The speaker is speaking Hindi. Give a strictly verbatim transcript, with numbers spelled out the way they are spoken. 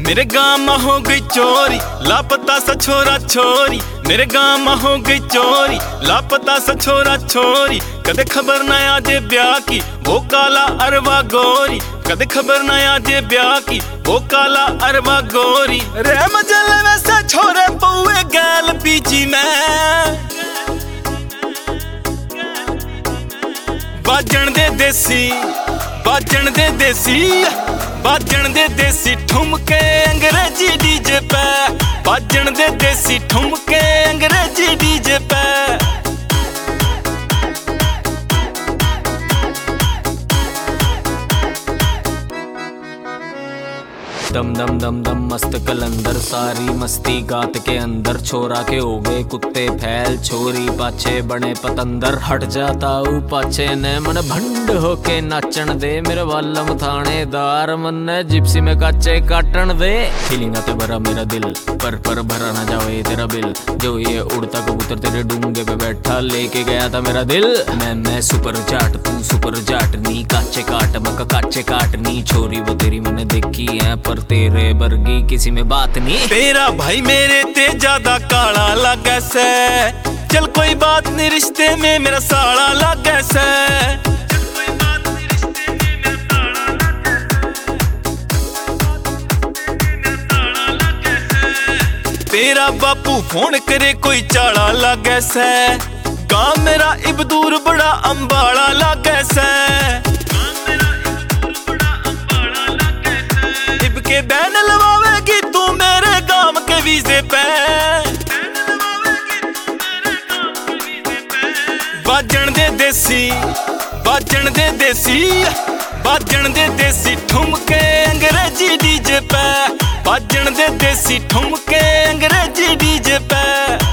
मेरे गाँव में हो गई चोरी, लापता सा छोरा छोरी। मेरे गाँव में हो गई चोरी, लापता सा छोरा छोरी। कदे खबर न आजे ब्याह की वो काला अरवा गोरी। कदे खबर न आजे ब्याह की वो काला अरवा गोरी। रे मजल वैसे छोरे पौए गैल पीछी मैं बाजन दे देसी, बाजन दे देसी, बाजन दे देसी ठुमके अंग्रेजी डीजे पे। बाजन दे देसी ठुमके अंग्रेजी डीजे पे। दम दम दम दम मस्त कलंदर, सारी मस्ती गात के अंदर। छोरा के हो गए कुत्ते फैल, छोरी पाछे बने पतंदर। हट जाता ऊ पाछे ने मन भंड होके नाचन दे। मेरे वालम थानेदार मन जिप्सी में काचे काटन दे। फीलिंग आते भरा मेरा दिल, पर पर भरा ना जावे तेरा बिल। जो ये उड़ता कबूतर तेरे डूंगे पे बैठा लेके गया था मेरा दिल। मैं मैं सुपर जाट तू सुपर जाट नी, काचे काट मका काचे काटनी। छोरी वो तेरी मैंने देखी है पर तेरे बर्गी किसी में बात नहीं। तेरा भाई मेरे ते ज्यादा काला लगे से। चल कोई बात नहीं रिश्ते में मेरा साला लगे से। तेरा बापू फोन करे कोई चाला लगे से। गाँव मेरा इबदूर बड़ा अंबाला लगे से। के बैन लवावेगी तू मेरे गांव के वीजे पे। बाजन दे देसी, बाजन दे देसी, बाजन दे देसी ठुमके अंग्रेजी डीजे पे। बाजन दे देसी ठुमके अंग्रेजी डीजे पे।